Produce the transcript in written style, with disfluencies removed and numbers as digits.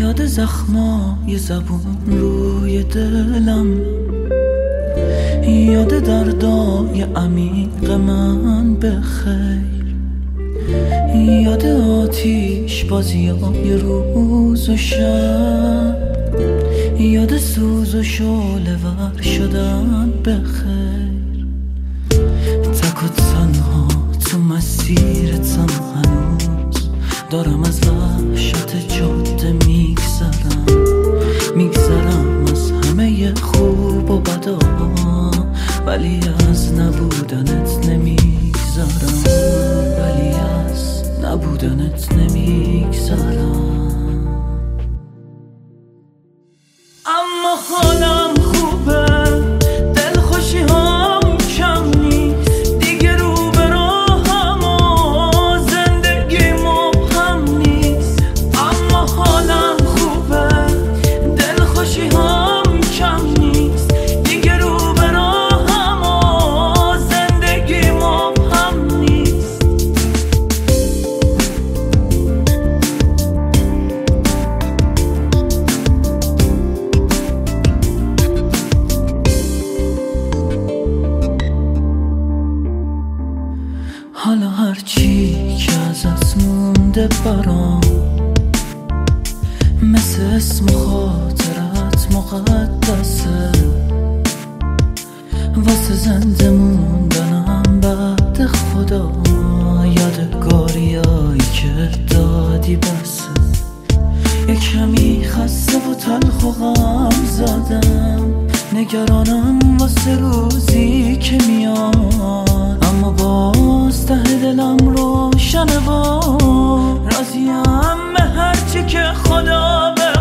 یاد زخمای زبون روی دلم، یاد دردای عمیق من به خیر، یاد آتیش بازیای روز و شب، یاد سوز و شعله ور شدن به خیر. تک و تنها تو مسیرتم هنوز دارم از وحشت جاده میگذرم از همه خوب و بدا، ولی از نبودنت نمیگذرم، ولی از نبودنت نمیگذرم. اما حالم خوبه، دلخوشی هم کم نیست، دیگه رو به راهم و زندگی مبهم نیست. اما حالم خوبه، دلخوشی هم کم نیست، دیگه رو به راهم و زندگی مبهم نیست. حالا هرچی که ازت مونده برام مثل اسم خاطرت مقدسه، واسه زنده موندنم بعد خدا یادگاریایی که دادی بسه. یه کمی خسته و تلخ و غم زدم، نگرانم واسه روزی که میاد، اما باز ته دلم روشنه و راضیم به هرچی که خدا به